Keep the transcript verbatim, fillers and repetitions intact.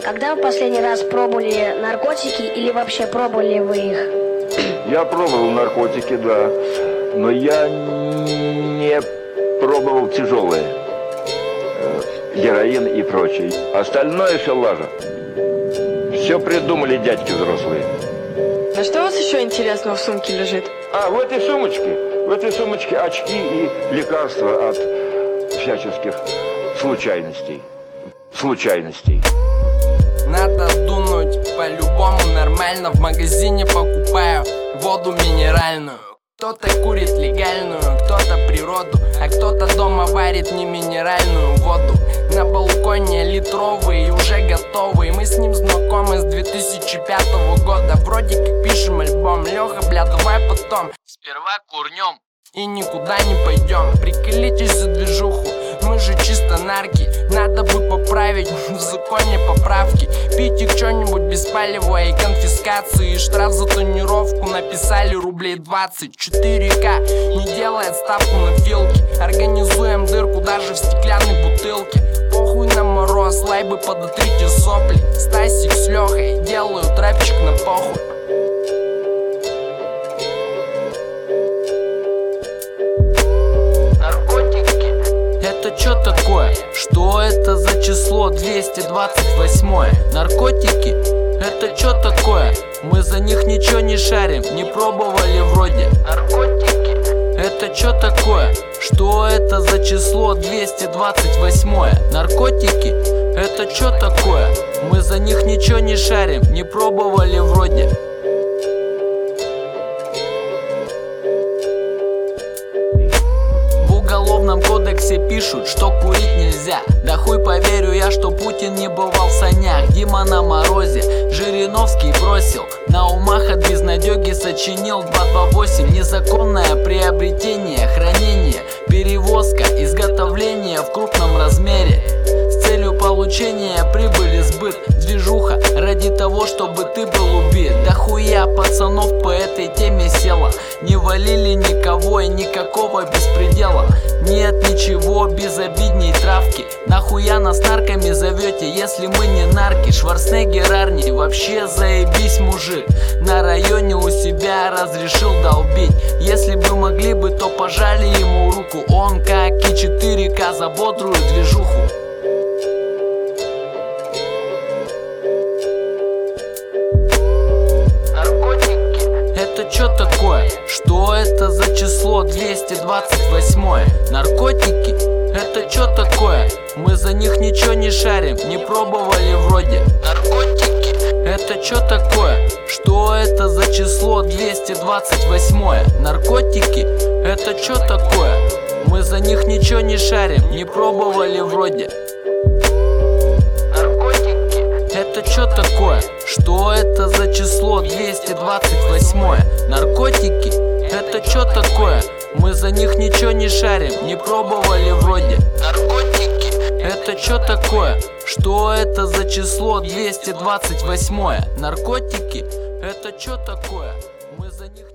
Когда вы последний раз пробовали наркотики или вообще пробовали вы их? Я пробовал наркотики, да, но я не пробовал тяжелые, героин и прочее. Остальное все лажа. Все придумали дядьки взрослые. А что у вас еще интересного в сумке лежит? А, в этой сумочке, в этой сумочке очки и лекарства от всяческих случайностей. Случайностей. Надо дунуть, по-любому нормально. В магазине покупаю воду минеральную. Кто-то курит легальную, кто-то природу, а кто-то дома варит не минеральную воду. На балконе литровый, уже готовый. Мы с ним знакомы с две тысячи пятого года. Вроде как пишем альбом. Леха, бля, давай потом. Сперва курнем и никуда не пойдем. Приколитесь за движуху, мы же чисто нарки. Надо бы поправить в законе поправки. Пить что-нибудь беспалевое и конфискации. Штраф за тонировку написали рублей двадцать. четыре ка не делает ставку на филки. Организуем дырку даже в стеклянной бутылке. Похуй на мороз, лайбы подотрите сопли. Стасик с Лехой делают рэпчик на похуй. Это что такое? Что это за число двести двадцать восемь? Наркотики? Это что такое? Мы за них ничего не шарим, не пробовали вроде. Наркотики? Это что такое? Что это за число двести двадцать восемь? Наркотики? Это что такое? Мы за них ничего не шарим, не пробовали вроде. В уголовном кодексе пишут, что курить нельзя. Да хуй поверю я, что Путин не бывал в санях. Дима на морозе, Жириновский бросил. На умах от безнадеги сочинил два два восемь. Незаконное приобретение, хранение, перевозка, изготовление в крупном размере с целью получения прибыли, сбыт, движуха ради того, чтобы ты был убит. Да хуя пацанов по этой теме села. Не валили никого и никакого беспредела. Нет ничего безобидней травки. Нахуя нас нарками зовете, если мы не нарки? Шварценеггер Арни, вообще заебись мужик. На районе у себя разрешил долбить. Если бы могли бы, то пожали ему руку. Он как и четыре ка за бодрую движуху. Это что такое? Что это за число двести двадцать восемь? Наркотики? Это что такое? Мы за них ничего не шарим, не пробовали вроде. Наркотики? Это что такое? Что это за число двести двадцать восемь? Наркотики? Это что такое? Мы за них ничего не шарим, не пробовали вроде. Это что такое? Что это за число двести двадцать восемь? Наркотики? Это что такое? Мы за них ничего не шарим, не пробовали вроде. Наркотики? Это что такое? Что это за число двести двадцать восемь? Наркотики? Это что такое? Мы за них